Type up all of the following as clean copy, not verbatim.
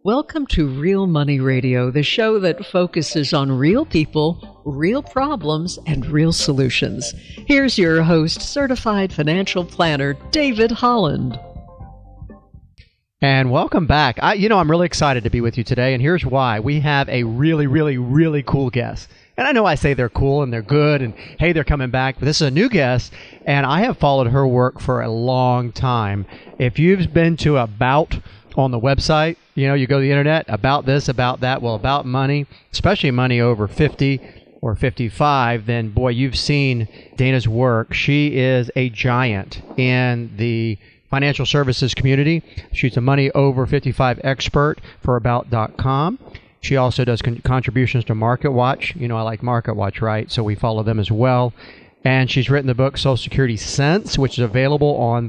Welcome to Real Money Radio, the show that focuses on real people, real problems, and real solutions. Here's your host, certified financial planner, David Holland. And welcome back. I'm really excited to be with you today, and here's why. We have a really cool guest. And I know I say they're cool and they're good, and hey, they're coming back, but this is a new guest, and I have followed her work for a long time. If you've been to About on the website, you go to the internet, about this, about that, well, about money, especially money over 50 or 55, then boy, you've seen Dana's work. She is a giant in the financial services community. She's a money over 55 expert for About.com. She also does contributions to MarketWatch. I like MarketWatch, right? So we follow them as well. And she's written the book Social Security Sense, which is available on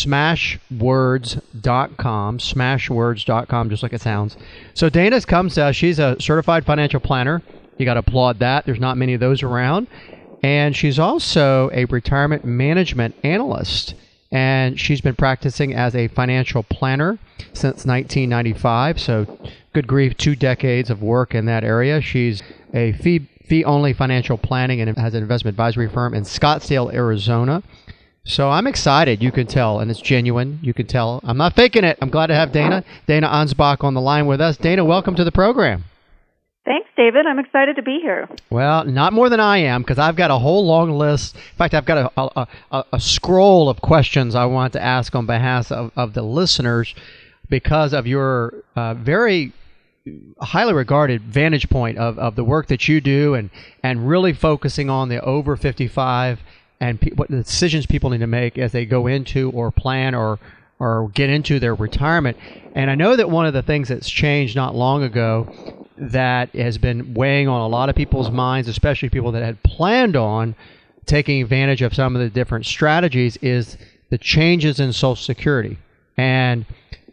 smashwords.com, smashwords.com, just like it sounds. So Dana comes to us. She's a certified financial planner. You got to applaud that. There's not many of those around. And she's also a retirement management analyst. And she's been practicing as a financial planner since 1995. So good grief, 2 decades of work in that area. She's a fee-only financial planning and has an investment advisory firm in Scottsdale, Arizona. So I'm excited, you can tell, and it's genuine. You can tell. I'm not faking it. I'm glad to have Dana Ansbach on the line with us. Dana, welcome to the program. Thanks, David. I'm excited to be here. Well, not more than I am, because I've got a whole long list. In fact, I've got a scroll of questions I want to ask on behalf of the listeners because of your very highly regarded vantage point of the work that you do and really focusing on the over 55 and what the decisions people need to make as they go into or plan or get into their retirement. And I know that one of the things that's changed not long ago that has been weighing on a lot of people's minds, especially people that had planned on taking advantage of some of the different strategies, is the changes in Social Security. And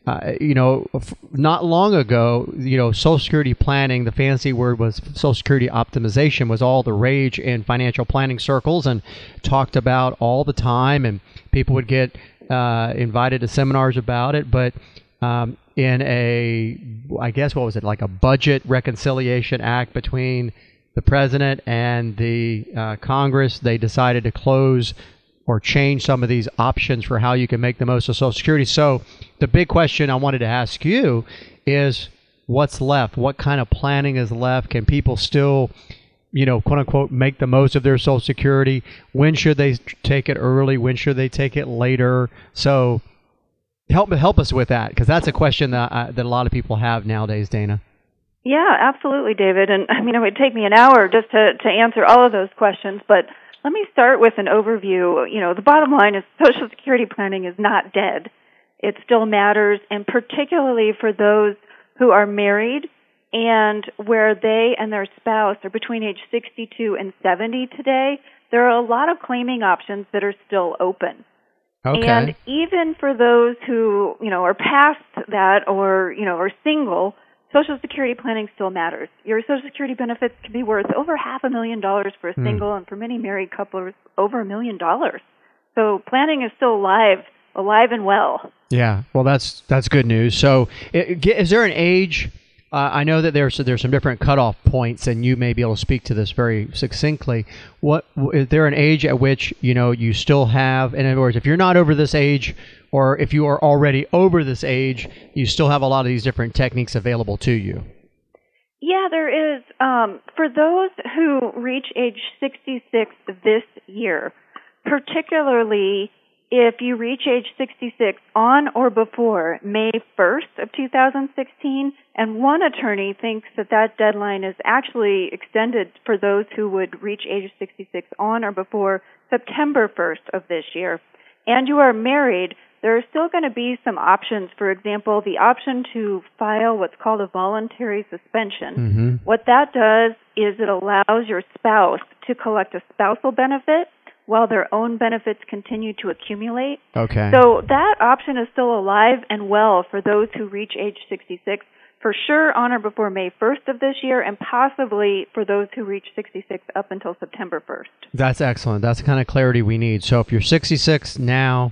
not long ago, Social Security planning, the fancy word was Social Security optimization, was all the rage in financial planning circles and talked about all the time, and people would get invited to seminars about it. But in like a budget reconciliation act between the president and the Congress, they decided to close or change some of these options for how you can make the most of Social Security. So the big question I wanted to ask you is what's left? What kind of planning is left? Can people still, quote unquote, make the most of their Social Security? When should they take it early? When should they take it later? So help us with that, because that's a question that a lot of people have nowadays, Dana. Yeah, absolutely, David. And it would take me an hour just to answer all of those questions, but let me start with an overview. The bottom line is Social Security planning is not dead. It still matters, and particularly for those who are married and where they and their spouse are between age 62 and 70 today, there are a lot of claiming options that are still open. Okay. And even for those who, are past that or, are single, Social Security planning still matters. Your Social Security benefits can be worth over $500,000 for a single, and for many married couples, over $1 million. So planning is still alive and well. Yeah, well, that's good news. So, is there an age? I know that there's some different cutoff points, and you may be able to speak to this very succinctly. What is there an age at which you still have? In other words, if you're not over this age, or if you are already over this age, you still have a lot of these different techniques available to you. Yeah, there is. For those who reach age 66 this year, particularly if you reach age 66 on or before May 1st of 2016, and one attorney thinks that deadline is actually extended for those who would reach age 66 on or before September 1st of this year, and you are married, there are still going to be some options. For example, the option to file what's called a voluntary suspension. Mm-hmm. What that does is it allows your spouse to collect a spousal benefit while their own benefits continue to accumulate. Okay. So that option is still alive and well for those who reach age 66, for sure on or before May 1st of this year, and possibly for those who reach 66 up until September 1st. That's excellent. That's the kind of clarity we need. So if you're 66 now,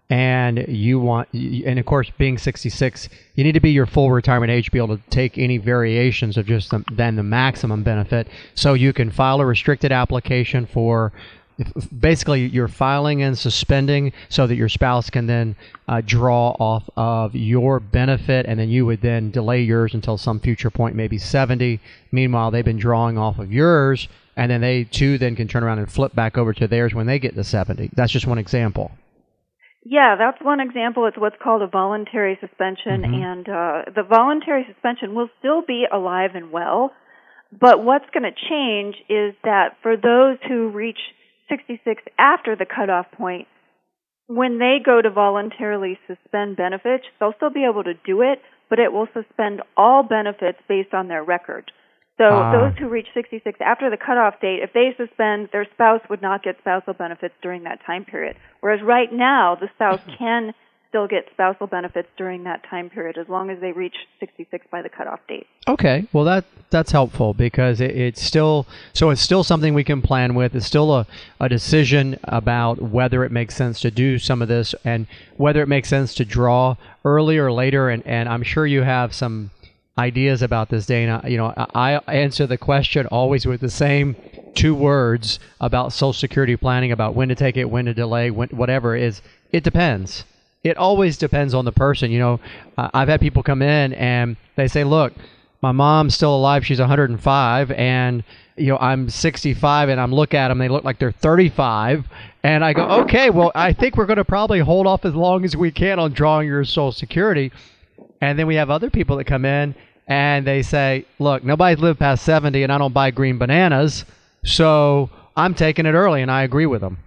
and and of course, being 66, you need to be your full retirement age to be able to take any variations of just than the maximum benefit. So you can file a restricted application for, basically you're filing and suspending so that your spouse can then draw off of your benefit, and then you would then delay yours until some future point, maybe 70. Meanwhile, they've been drawing off of yours, and then they too then can turn around and flip back over to theirs when they get to 70. That's just one example. Yeah, that's one example. It's what's called a voluntary suspension, and the voluntary suspension will still be alive and well, but what's going to change is that for those who reach 66 after the cutoff point, when they go to voluntarily suspend benefits, they'll still be able to do it, but it will suspend all benefits based on their record. So those who reach 66 after the cutoff date, if they suspend, their spouse would not get spousal benefits during that time period. Whereas right now, the spouse can still get spousal benefits during that time period as long as they reach 66 by the cutoff date. Okay, well that's helpful because it's still something we can plan with. It's still a decision about whether it makes sense to do some of this and whether it makes sense to draw early or later. And I'm sure you have some ideas about this, Dana. You know, I answer the question always with the same 2 words about Social Security planning, about when to take it, when to delay, whatever is. It depends. It always depends on the person. You know, I've had people come in and they say, look, my mom's still alive. She's 105 and, you know, I'm 65 and I'm looking at them. They look like they're 35. And I go, okay, well, I think we're going to probably hold off as long as we can on drawing your Social Security. And then we have other people that come in and they say, look, nobody's lived past 70 and I don't buy green bananas, so I'm taking it early, and I agree with them.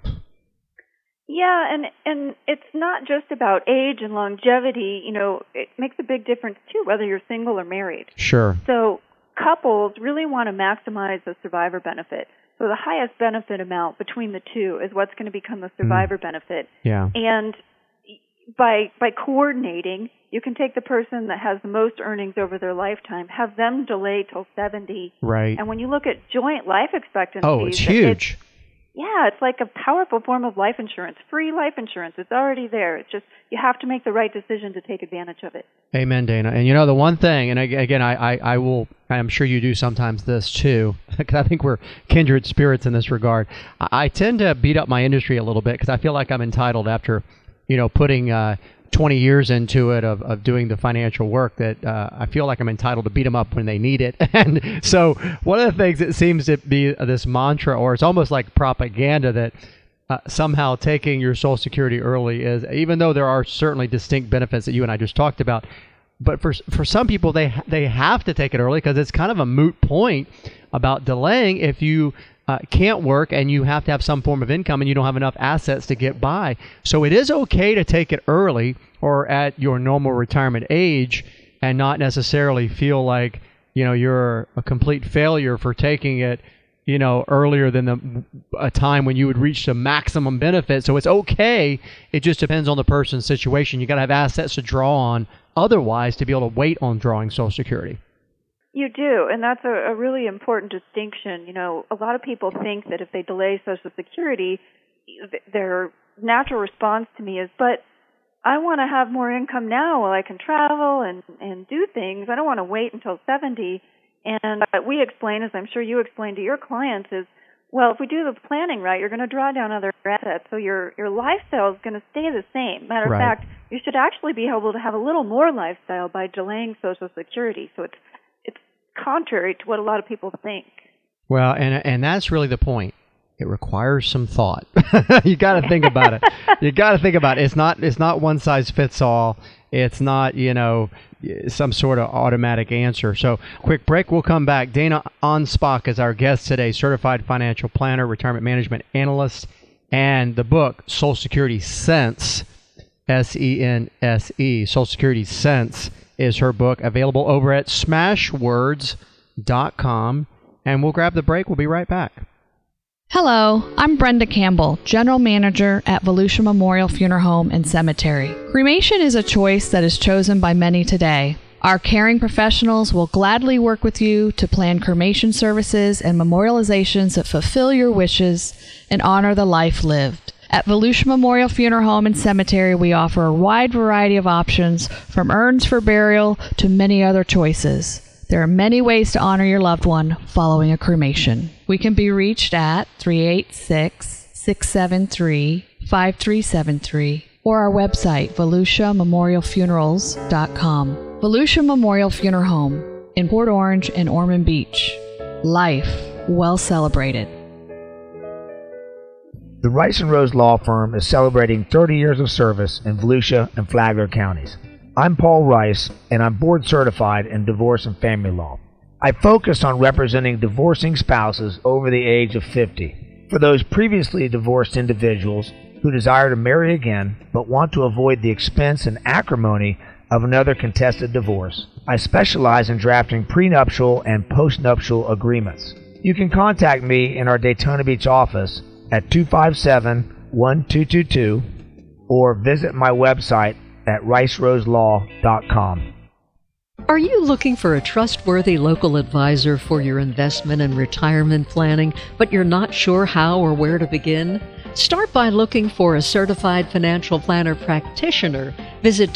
Yeah, and it's not just about age and longevity. You know, it makes a big difference, too, whether you're single or married. Sure. So couples really want to maximize the survivor benefit. So the highest benefit amount between the two is what's going to become the survivor benefit. Yeah. And by coordinating, you can take the person that has the most earnings over their lifetime, have them delay till 70. Right. And when you look at joint life expectancy, it's huge. It's like a powerful form of life insurance, free life insurance. It's already there. It's just you have to make the right decision to take advantage of it. Amen, Dana. And you know, the one thing, and again, I'm sure you do sometimes this too, because I think we're kindred spirits in this regard. I tend to beat up my industry a little bit because I feel like I'm entitled after, you know, putting 20 years into it of doing the financial work, that I feel like I'm entitled to beat them up when they need it. And so one of the things that seems to be this mantra, or it's almost like propaganda, that somehow taking your Social Security early is, even though there are certainly distinct benefits that you and I just talked about, but for some people, they have to take it early because it's kind of a moot point about delaying if you can't work and you have to have some form of income and you don't have enough assets to get by. So it is okay to take it early or at your normal retirement age and not necessarily feel like, you know, you're a complete failure for taking it, you know, earlier than a time when you would reach the maximum benefit. So it's okay. It just depends on the person's situation. You got to have assets to draw on otherwise to be able to wait on drawing Social Security. You do, and that's a really important distinction. You know, a lot of people think that if they delay Social Security, their natural response to me is, but I want to have more income now while I can travel and do things. I don't want to wait until 70. And we explain, as I'm sure you explain to your clients, is, well, if we do the planning right, you're going to draw down other assets, so your lifestyle is going to stay the same. Matter of fact, you should actually be able to have a little more lifestyle by delaying Social Security. So it's contrary to what a lot of people think. Well, and that's really the point. It requires some thought. You got to think about it. You got to think about it. It's not one size fits all. It's not, you know, some sort of automatic answer. So, quick break. We'll come back. Dana Anspach is our guest today, certified financial planner, retirement management analyst, and the book Social Security Sense, S-E-N-S-E, Social Security Sense is her book, available over at smashwords.com. And we'll grab the break. We'll be right back. Hello, I'm Brenda Campbell, General Manager at Volusia Memorial Funeral Home and Cemetery. Cremation is a choice that is chosen by many today. Our caring professionals will gladly work with you to plan cremation services and memorializations that fulfill your wishes and honor the life lived. At Volusia Memorial Funeral Home and Cemetery, we offer a wide variety of options, from urns for burial to many other choices. There are many ways to honor your loved one following a cremation. We can be reached at 386-673-5373 or our website, VolusiaMemorialFunerals.com. Volusia Memorial Funeral Home in Port Orange and Ormond Beach. Life well celebrated. The Rice and Rose Law Firm is celebrating 30 years of service in Volusia and Flagler counties. I'm Paul Rice, and I'm board certified in divorce and family law. I focus on representing divorcing spouses over the age of 50. For those previously divorced individuals who desire to marry again but want to avoid the expense and acrimony of another contested divorce, I specialize in drafting prenuptial and postnuptial agreements. You can contact me in our Daytona Beach office at 257-1222 or visit my website at riceroselaw.com. Are you looking for a trustworthy local advisor for your investment and retirement planning, but you're not sure how or where to begin? Start by looking for a certified financial planner practitioner. Visit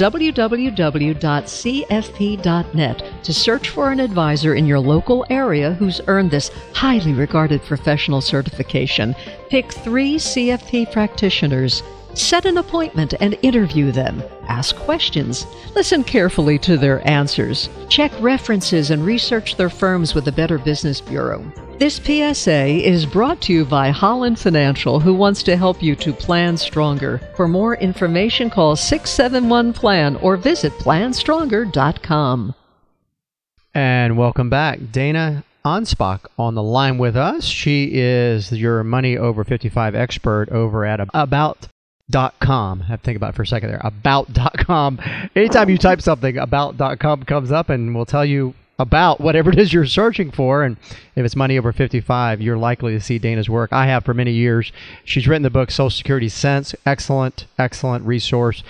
www.cfp.net to search for an advisor in your local area who's earned this highly regarded professional certification. Pick 3 CFP practitioners. Set an appointment and interview them. Ask questions. Listen carefully to their answers. Check references and research their firms with the Better Business Bureau. This PSA is brought to you by Holland Financial, who wants to help you to plan stronger. For more information, call 671-PLAN or visit planstronger.com. And welcome back. Dana Anspach on the line with us. She is your money over 55 expert over at about.com. I have to think about it for a second there. About.com. Anytime you type something, about.com comes up and will tell you about whatever it is you're searching for. And if it's money over 55, you're likely to see Dana's work. I have for many years. She's written the book Social Security Sense. Excellent resource.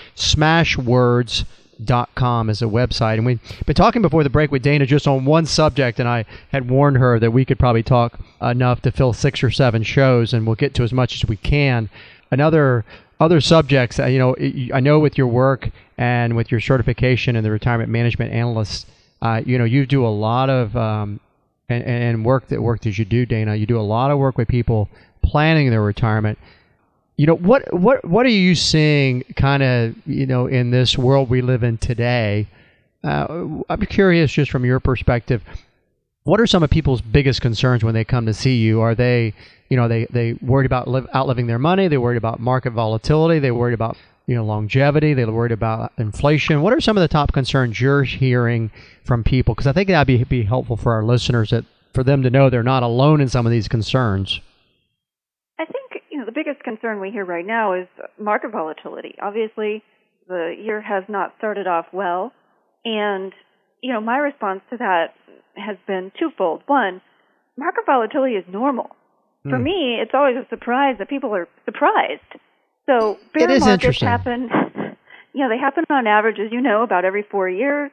Smashwords.com is a website. And we've been talking before the break with Dana just on one subject, and I had warned her that we could probably talk enough to fill 6 or 7 shows, and we'll get to as much as we can. Other subjects, I know with your work and with your certification and the retirement management analyst, you do a lot of and work that you do, Dana. You do a lot of work with people planning their retirement. What are you seeing kind of in this world we live in today? I'm curious, just from your perspective, what are some of people's biggest concerns when they come to see you? Are they they worried about outliving their money? They worried about market volatility? They worried about longevity? They worried about inflation? What are some of the top concerns you're hearing from people? Because I think that'd be helpful for our listeners, for them to know they're not alone in some of these concerns. I think the biggest concern we hear right now is market volatility. Obviously, the year has not started off well, and my response to that has been twofold. One, market volatility is normal. For me, it's always a surprise that people are surprised. So bear markets happen. They happen on average, as about every 4 years.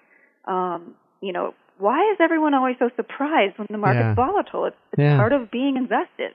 Why is everyone always so surprised when the market's volatile? It's part of being invested.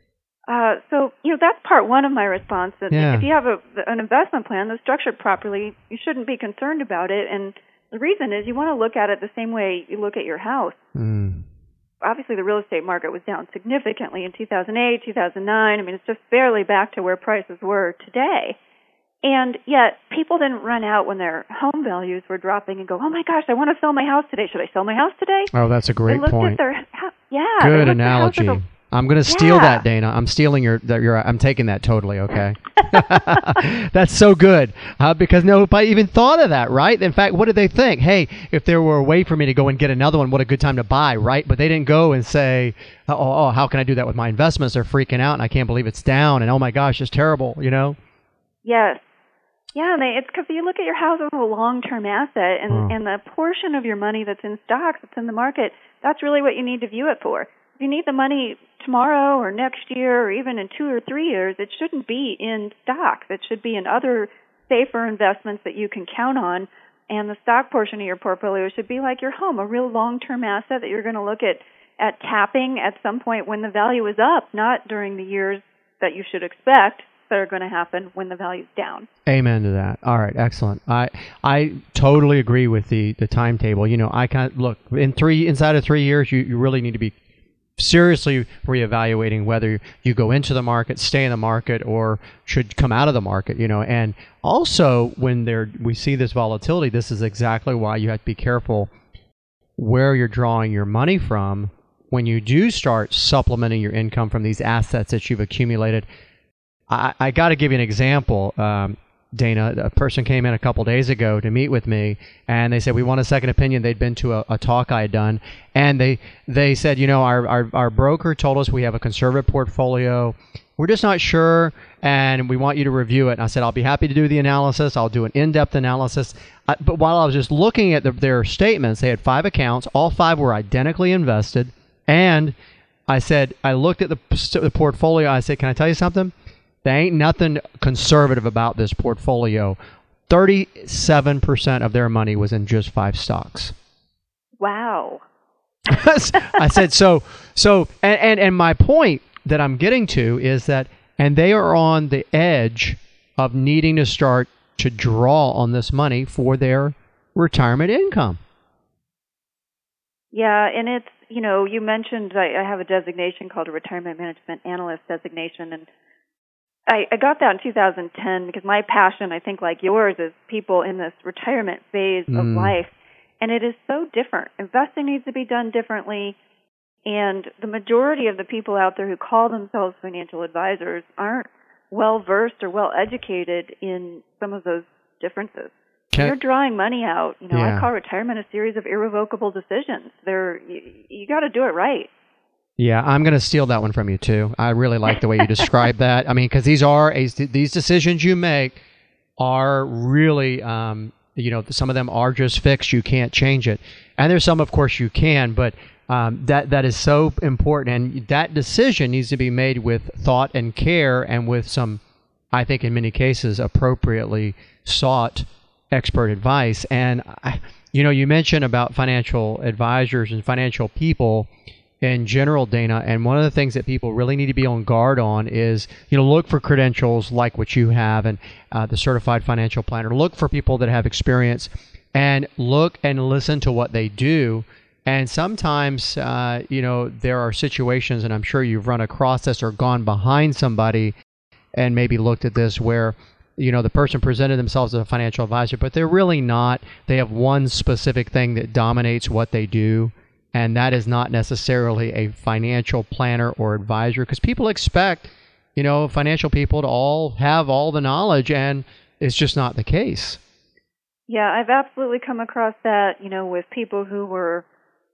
So that's part one of my response. That if you have an investment plan that's structured properly, you shouldn't be concerned about it. And the reason is you want to look at it the same way you look at your house. Obviously, the real estate market was down significantly in 2008, 2009. I mean, it's just barely back to where prices were today. And yet, people didn't run out when their home values were dropping and go, oh my gosh, I want to sell my house today. Should I sell my house today? Oh, that's a great point. Good analogy. I'm going to steal that, Dana. I'm stealing your. I'm taking that totally. Okay. That's so good because nobody even thought of that, right? In fact, what did they think? Hey, if there were a way for me to go and get another one, what a good time to buy, right? But they didn't go and say, oh, how can I do that with my investments? They're freaking out, and I can't believe it's down, and oh my gosh, it's terrible, Yes. Yeah, it's because you look at your house as a long-term asset, and the portion of your money that's in stocks, that's in the market, that's really what you need to view it for. If you need the money tomorrow or next year or even in 2 or 3 years, it shouldn't be in stocks. It should be in other safer investments that you can count on. And the stock portion of your portfolio should be like your home, a real long-term asset that you're going to look at tapping at some point when the value is up, not during the years that you should expect that are going to happen when the value's down. Amen to that. All right, excellent. I totally agree with the timetable. I look inside of 3 years, you really need to be seriously reevaluating whether you go into the market, stay in the market, or should come out of the market. And also when we see this volatility, this is exactly why you have to be careful where you're drawing your money from when you do start supplementing your income from these assets that you've accumulated. I got to give you an example, Dana. A person came in a couple days ago to meet with me, and they said we want a second opinion. They'd been to a talk I had done, and they said, our broker told us we have a conservative portfolio. We're just not sure, and we want you to review it. And I said, I'll be happy to do the analysis. I'll do an in-depth analysis. But while I was just looking at their statements, they had 5 accounts. All 5 were identically invested. And I said, I looked at the portfolio. I said, can I tell you something? There ain't nothing conservative about this portfolio. 37% of their money was in just 5 stocks. Wow. I said, so, and my point that I'm getting to is that, and they are on the edge of needing to start to draw on this money for their retirement income. Yeah, and it's, you mentioned I have a designation called a Retirement Management Analyst designation, and I got that in 2010 because my passion, I think like yours, is people in this retirement phase of life, and it is so different. Investing needs to be done differently, and the majority of the people out there who call themselves financial advisors aren't well-versed or well-educated in some of those differences. You're drawing money out. I call retirement a series of irrevocable decisions. You got to do it right. Yeah, I'm going to steal that one from you too. I really like the way you describe that. I mean, because these decisions you make are really, some of them are just fixed. You can't change it, and there's some, of course, you can. But that is so important, and that decision needs to be made with thought and care, and with some, I think, in many cases, appropriately sought expert advice. And you mentioned about financial advisors and financial people in general, Dana, and one of the things that people really need to be on guard on is, look for credentials like what you have and the Certified Financial Planner. Look for people that have experience, and look and listen to what they do. And sometimes, there are situations, and I'm sure you've run across this or gone behind somebody and maybe looked at this, where the person presented themselves as a financial advisor, but they're really not. They have one specific thing that dominates what they do, and that is not necessarily a financial planner or advisor, because people expect, financial people to all have all the knowledge, and it's just not the case. Yeah, I've absolutely come across that, with people who were,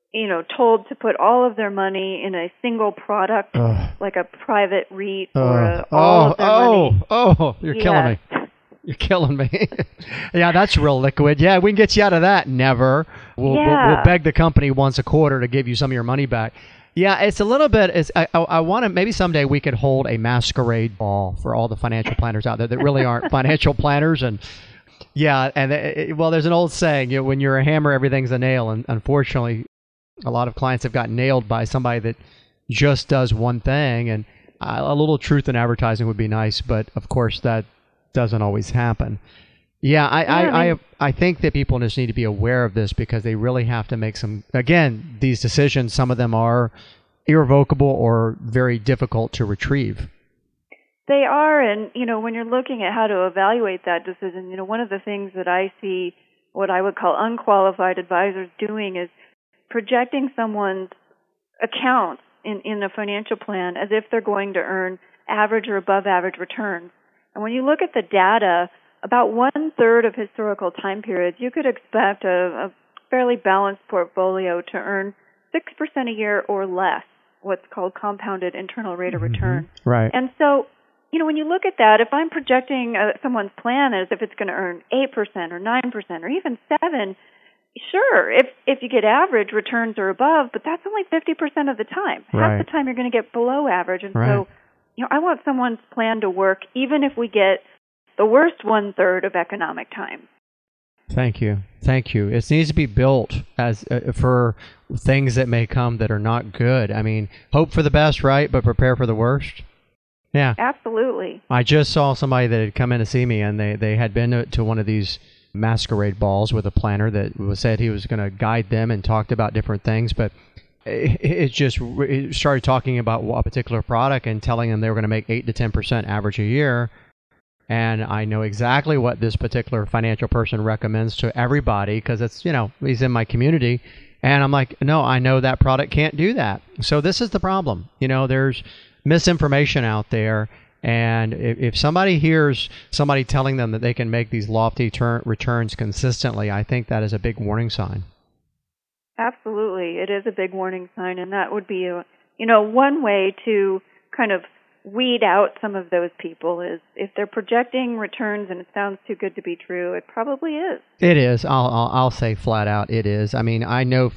told to put all of their money in a single product, like a private REIT or all of their money. You're killing me. You're killing me. Yeah, that's real liquid. Yeah, we can get you out of that. Never. We'll beg the company once a quarter to give you some of your money back. Yeah, it's a little bit. I want to, maybe someday we could hold a masquerade ball for all the financial planners out there that really aren't financial planners. And yeah, and there's an old saying, when you're a hammer, everything's a nail. And unfortunately, a lot of clients have gotten nailed by somebody that just does one thing. And a little truth in advertising would be nice, but of course that doesn't always happen. Yeah, I think that people just need to be aware of this, because they really have to make these decisions, some of them are irrevocable or very difficult to retrieve. They are, and when you're looking at how to evaluate that decision, one of the things that I see what I would call unqualified advisors doing is projecting someone's accounts in a financial plan as if they're going to earn average or above average returns. And when you look at the data, about 1/3 of historical time periods, you could expect a fairly balanced portfolio to earn 6% a year or less, what's called compounded internal rate of return. Right. And so, when you look at that, if I'm projecting someone's plan as if it's going to earn 8% or 9% or even 7%, sure, if you get average returns or above, but that's only 50% of the time. Right. Half the time you're going to get below average. And right. So, I want someone's plan to work even if we get the worst 1/3 of economic time. Thank you. It needs to be built as for things that may come that are not good. I mean, hope for the best, right? But prepare for the worst. Yeah. Absolutely. I just saw somebody that had come in to see me, and they had been to one of these masquerade balls with a planner that said he was going to guide them and talked about different things, but it started talking about a particular product and telling them they were going to make 8 to 10% average a year. And I know exactly what this particular financial person recommends to everybody because it's, he's in my community. And I'm like, no, I know that product can't do that. So this is the problem. There's misinformation out there. And if somebody hears somebody telling them that they can make these lofty returns consistently, I think that is a big warning sign. Absolutely. It is a big warning sign. And that would be, one way to kind of weed out some of those people is if they're projecting returns and it sounds too good to be true, it probably is. It is. I'll say flat out it is. I mean, I know,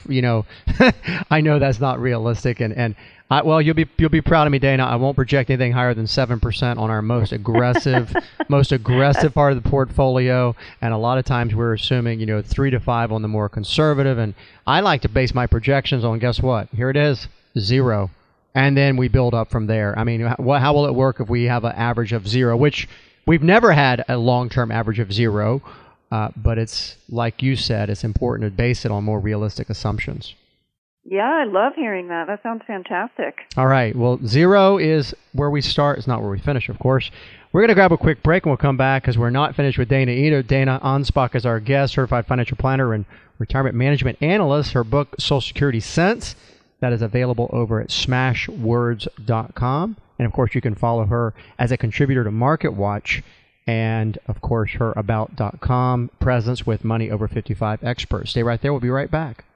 I know that's not realistic, and you'll be proud of me, Dana. I won't project anything higher than 7% on our most aggressive part of the portfolio, and a lot of times we're assuming 3 to 5 on the more conservative, and I like to base my projections on, guess what? Here it is, 0. And then we build up from there. I mean, how will it work if we have an average of 0, which we've never had a long-term average of 0, but it's, like you said, it's important to base it on more realistic assumptions. Yeah, I love hearing that. That sounds fantastic. All right. Well, 0 is where we start. It's not where we finish, of course. We're going to grab a quick break, and we'll come back because we're not finished with Dana either. Dana Anspach is our guest, certified financial planner and retirement management analyst. Her book, Social Security Sense, that is available over at smashwords.com. And, of course, you can follow her as a contributor to MarketWatch and, of course, her about.com presence with Money Over 55 experts. Stay right there. We'll be right back.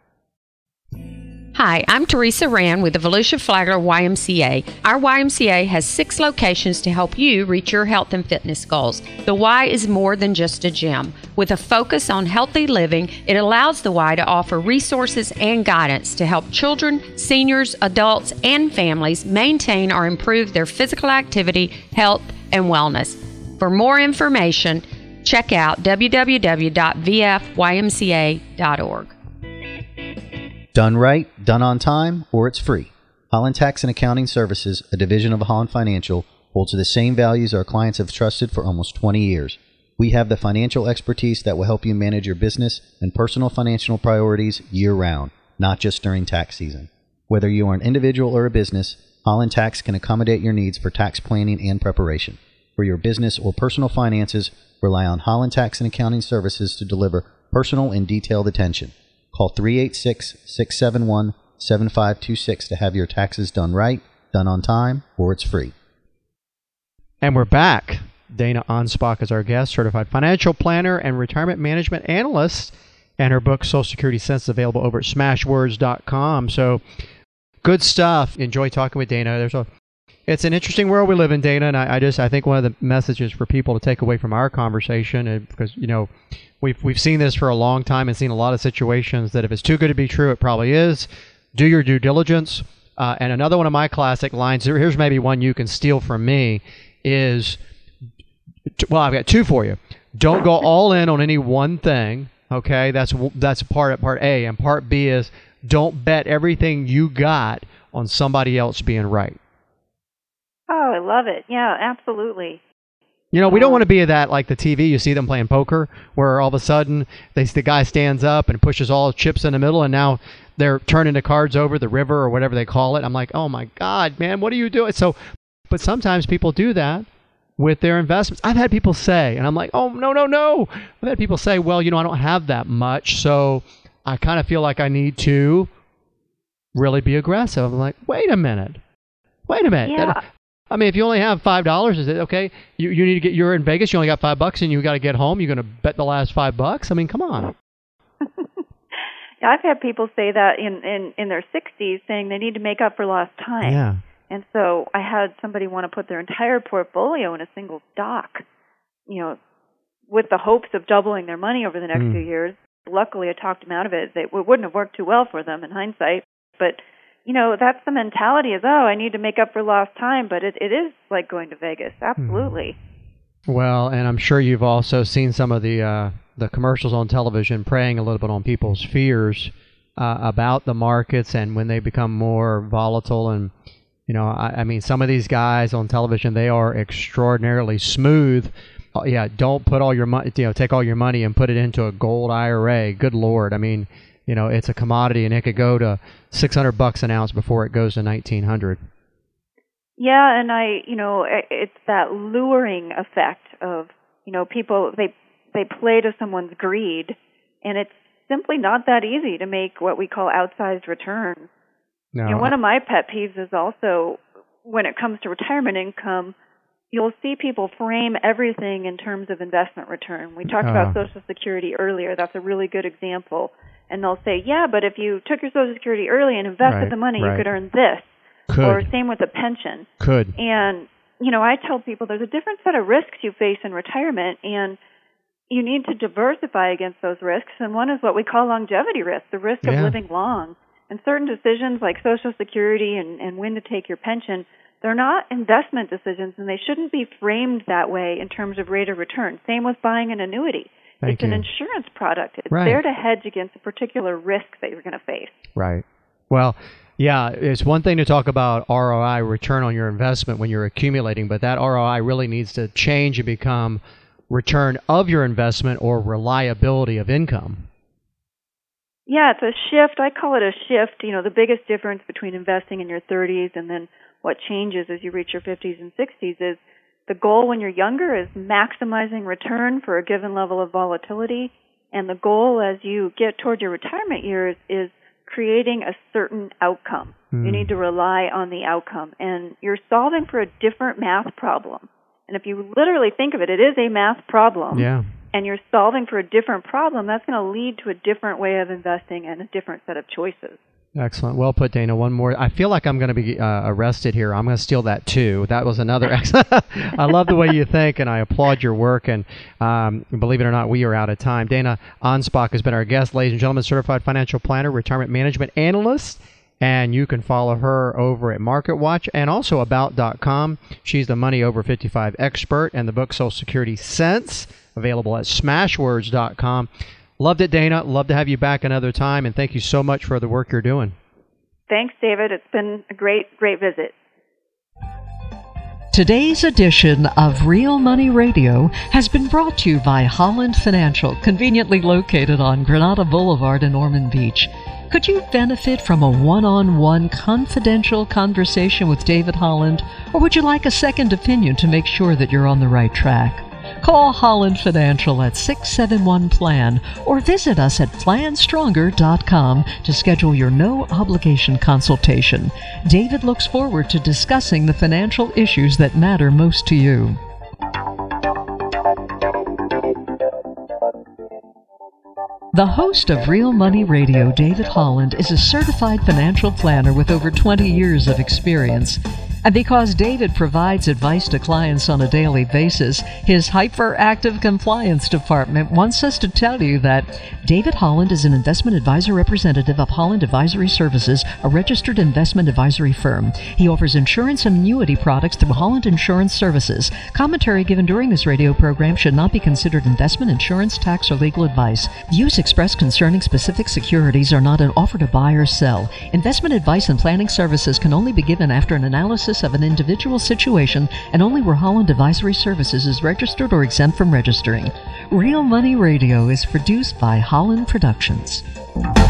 Hi, I'm Teresa Rand with the Volusia Flagler YMCA. Our YMCA has 6 locations to help you reach your health and fitness goals. The Y is more than just a gym. With a focus on healthy living, it allows the Y to offer resources and guidance to help children, seniors, adults, and families maintain or improve their physical activity, health, and wellness. For more information, check out www.vfymca.org. Done right, done on time, or it's free. Holland Tax and Accounting Services, a division of Holland Financial, holds the same values our clients have trusted for almost 20 years. We have the financial expertise that will help you manage your business and personal financial priorities year-round, not just during tax season. Whether you are an individual or a business, Holland Tax can accommodate your needs for tax planning and preparation. For your business or personal finances, rely on Holland Tax and Accounting Services to deliver personal and detailed attention. Call 386-671-7526 to have your taxes done right, done on time, or it's free. And we're back. Dana Anspach is our guest, certified financial planner and retirement management analyst, and her book, Social Security Sense, is available over at smashwords.com. So, good stuff. Enjoy talking with Dana. It's an interesting world we live in, Dana, and I think one of the messages for people to take away from our conversation, because, we've seen this for a long time and seen a lot of situations that if it's too good to be true, it probably is. Do your due diligence. And another one of my classic lines, here's maybe one you can steal from me, is, I've got 2 for you. Don't go all in on any one thing, okay? That's part A. And part B is don't bet everything you got on somebody else being right. Oh, I love it. Yeah, absolutely. We don't want to be that like the TV. You see them playing poker, where all of a sudden the guy stands up and pushes all chips in the middle, and now they're turning the cards over the river or whatever they call it. I'm like, oh my God, man, what are you doing? So, but sometimes people do that with their investments. I've had people say, and I'm like, oh, no. I've had people say, well, I don't have that much, so I kind of feel like I need to really be aggressive. I'm like, wait a minute. Yeah. If you only have $5, is it okay? You need to you're in Vegas, you only got $5 and you got to get home, you're going to bet the last $5? Come on. Yeah, I've had people say that in their 60s, saying they need to make up for lost time. Yeah. And so I had somebody want to put their entire portfolio in a single stock, with the hopes of doubling their money over the next few years. Luckily, I talked them out of it. It wouldn't have worked too well for them in hindsight, but that's the mentality is, I need to make up for lost time, but it is like going to Vegas. Absolutely. Well, and I'm sure you've also seen some of the commercials on television preying a little bit on people's fears about the markets and when they become more volatile. And You know, I mean, some of these guys on television, they are extraordinarily smooth. Yeah, don't put all your money, take all your money and put it into a gold IRA. Good Lord. I mean, it's a commodity and it could go to $600 an ounce before it goes to $1,900. Yeah, and it's that luring effect of, people, they play to someone's greed, and it's simply not that easy to make what we call outsized returns. No. One of my pet peeves is also when it comes to retirement income, you'll see people frame everything in terms of investment return. We talked about Social Security earlier. That's a really good example. And they'll say, yeah, but if you took your Social Security early and invested the money, you could earn this. Or same with a pension. And, I tell people there's a different set of risks you face in retirement, and you need to diversify against those risks. And one is what we call longevity risk, the risk of living long. And certain decisions like Social Security and when to take your pension, they're not investment decisions, and they shouldn't be framed that way in terms of rate of return. Same with buying an annuity. It's an insurance product. It's there to hedge against a particular risk that you're going to face. Right. Well, yeah, it's one thing to talk about ROI, return on your investment, when you're accumulating, but that ROI really needs to change and become return of your investment or reliability of income. Yeah, it's a shift. I call it a shift. The biggest difference between investing in your 30s and then what changes as you reach your 50s and 60s is the goal when you're younger is maximizing return for a given level of volatility, and the goal as you get toward your retirement years is creating a certain outcome. You need to rely on the outcome, and you're solving for a different math problem. And if you literally think of it, it is a math problem. Yeah. And you're solving for a different problem, that's going to lead to a different way of investing and a different set of choices. Excellent. Well put, Dana. One more. I feel like I'm going to be arrested here. I'm going to steal that too. That was another excellent. I love the way you think, and I applaud your work. And believe it or not, we are out of time. Dana Anspach has been our guest, ladies and gentlemen, certified financial planner, retirement management analyst. And you can follow her over at MarketWatch and also About.com. She's the Money Over 55 expert, and the book Social Security Sense, available at Smashwords.com. Loved it, Dana. Love to have you back another time, and thank you so much for the work you're doing. Thanks, David. It's been a great visit. Today's edition of Real Money Radio has been brought to you by Holland Financial, conveniently located on Granada Boulevard in Ormond Beach. Could you benefit from a one-on-one confidential conversation with David Holland, or would you like a second opinion to make sure that you're on the right track? Call Holland Financial at 671-PLAN or visit us at planstronger.com to schedule your no-obligation consultation. David looks forward to discussing the financial issues that matter most to you. The host of Real Money Radio, David Holland, is a certified financial planner with over 20 years of experience. And because David provides advice to clients on a daily basis, his hyperactive compliance department wants us to tell you that David Holland is an investment advisor representative of Holland Advisory Services, a registered investment advisory firm. He offers insurance and annuity products through Holland Insurance Services. Commentary given during this radio program should not be considered investment, insurance, tax, or legal advice. Views expressed concerning specific securities are not an offer to buy or sell. Investment advice and planning services can only be given after an analysis of an individual situation and only where Holland Advisory Services is registered or exempt from registering. Real Money Radio is produced by Holland Productions.